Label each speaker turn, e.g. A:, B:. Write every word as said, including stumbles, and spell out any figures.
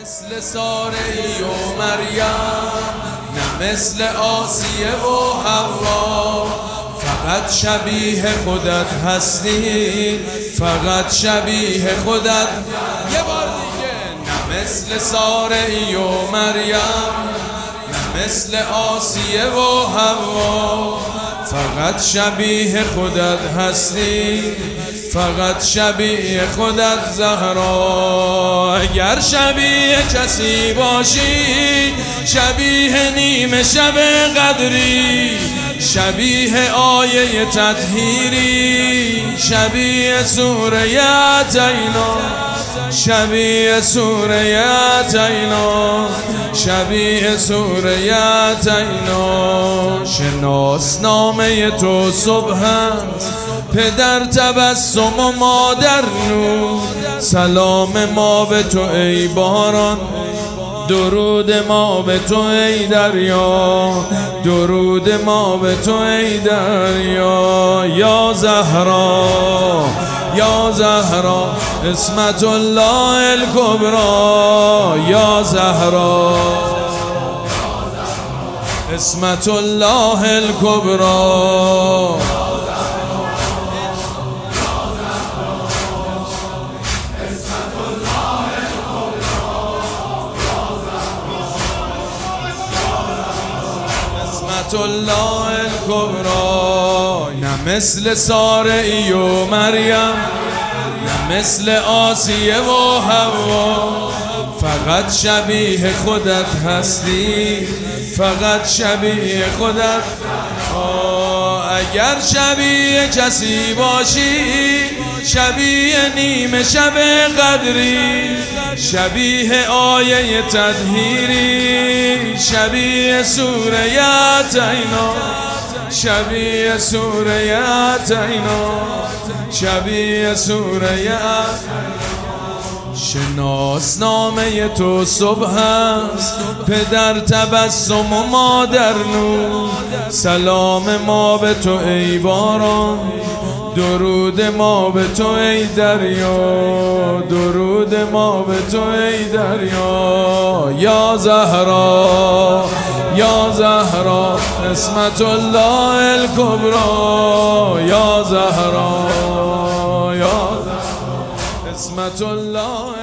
A: مثل ساره و مریم، نه مثل آسیه و حوا. فقط شبیه خودت هستی، فقط شبیه خودت. یه بار دیگه. نه مثل ساره و مریم، نه مثل آسیه و حوا. فقط شبیه خودت هستی، فقط شبیه خودت زهرا. اگر شبیه کسی باشی، شبیه نیمه شب قدری، شبیه آیه تطهیری، شبیه سوره یاتینا، شبیه سوره یاتینا، شبیه سوره یاتینا. شناسنامه تو صبح است، پدر تبسم و مادر نور. سلام ما به تو ای باران، درود ما به تو ای دریا، درود ما به تو ای دریا. یا زهرا یا زهرا اسمت الله الکبری. یا زهرا اسمت الله الکبری. الله الکبری. نه مثل ساره و مریم، نه مثل آسیه و حوا. فقط شبیه خودت هستی، فقط شبیه خودت. اگر شبیه کسی باشی، شبیه نیمه شب قدری، شبیه آیه تطهیری، شبیه سوره یاتینا، شبیه سوره یاتینا، شبیه سوره یاتینا. شناسنامه تو صبح است، پدر تبسم و مادر نور. سلام ما به تو ای باران، درود ما به تو ای دریا، درود ما به تو ای دریا. یا زهرا یا زهرا اسمت الله الکبری. یا زهرا یا اسمت الله